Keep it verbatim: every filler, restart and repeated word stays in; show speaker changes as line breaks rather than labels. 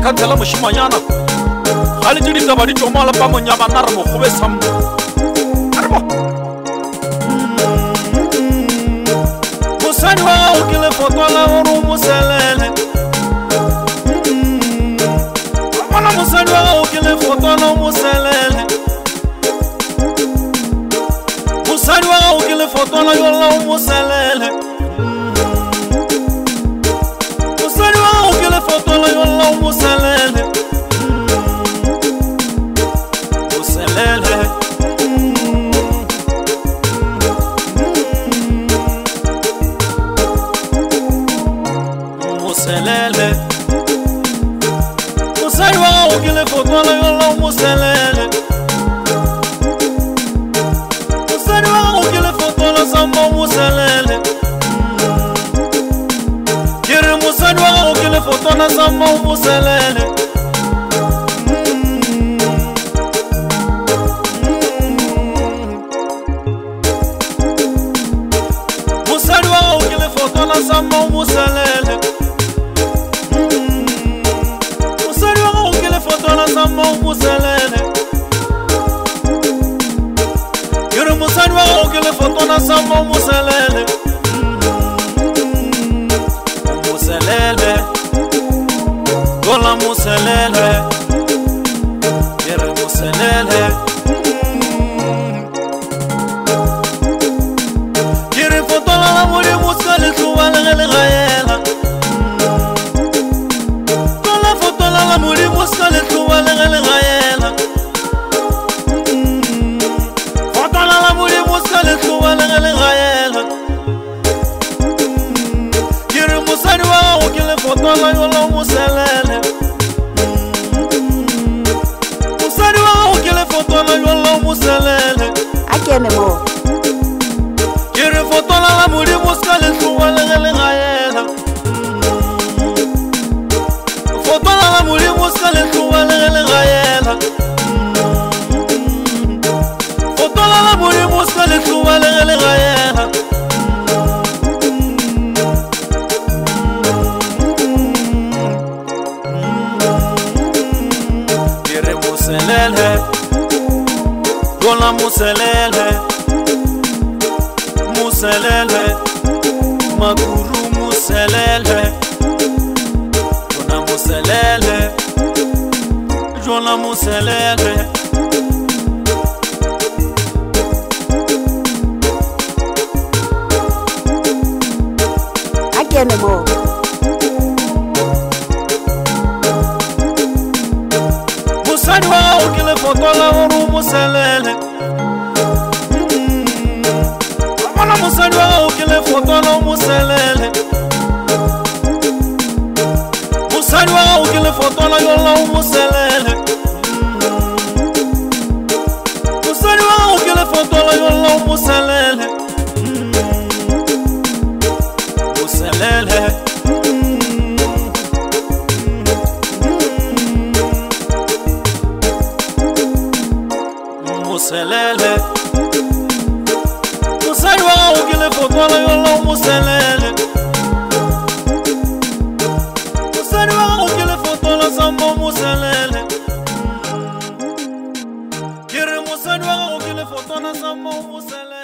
thathela moshimanyana ga le tšedi taba di tšomala pa monyabana re mogobe sambo arebo mosadi wa gago ke lefoto la gore o moselele bona mosadi wa gago ke lefoto la o moselele mosadi wa gago ke lefoto la yo la o moselele mosadi wa gago ke lefoto la yo la o moselele moselele moselele mosadi wa gago ke lefoto la yo la o moselele mosadi wa gago ke lefoto la samba o moselele ke re mosadi wa gago ke lefoto la samba o moselele mosadi wa gago ke lefoto la samba o moselele mosadi wa gago ke lefoto la samba o moselele ke re mosadi wa gago ke lefoto la samba o moselele moselele gola moselele ke re moselele ke re foto la la mori mosele tloba le ge le gaela tola foto la la mori mosele tloba le ge le gaela foto la la mori mosele tloba le ge le gaela ke re mosadi wa gago ke lefoto la yo la o moselele mosadi wa gago ke lefoto la yo la o moselele
a kene mo
ke re foto la la mori mosele tloba le ge le gaela foto la la mori mosele tloba le ge le gaela foto la la mori mosele tloba le ge le gaela ke re moselele gola moselele moselele makuru moselele jona moselele jona moselele
a kene mo
mosadi wa gago ke lefoto la gore o moselele bona mosadi wa gago ke lefoto la o moselele mosadi wa gago ke lefoto la yo la o moselele mosadi wa gago ke lefoto la yo la o moselele moselele moselele mosadi wa gago ke lefoto la yo la o moselele mosadi wa gago ke lefoto la samba o moselele ke re mosadi wa gago ke lefoto la samba o moselele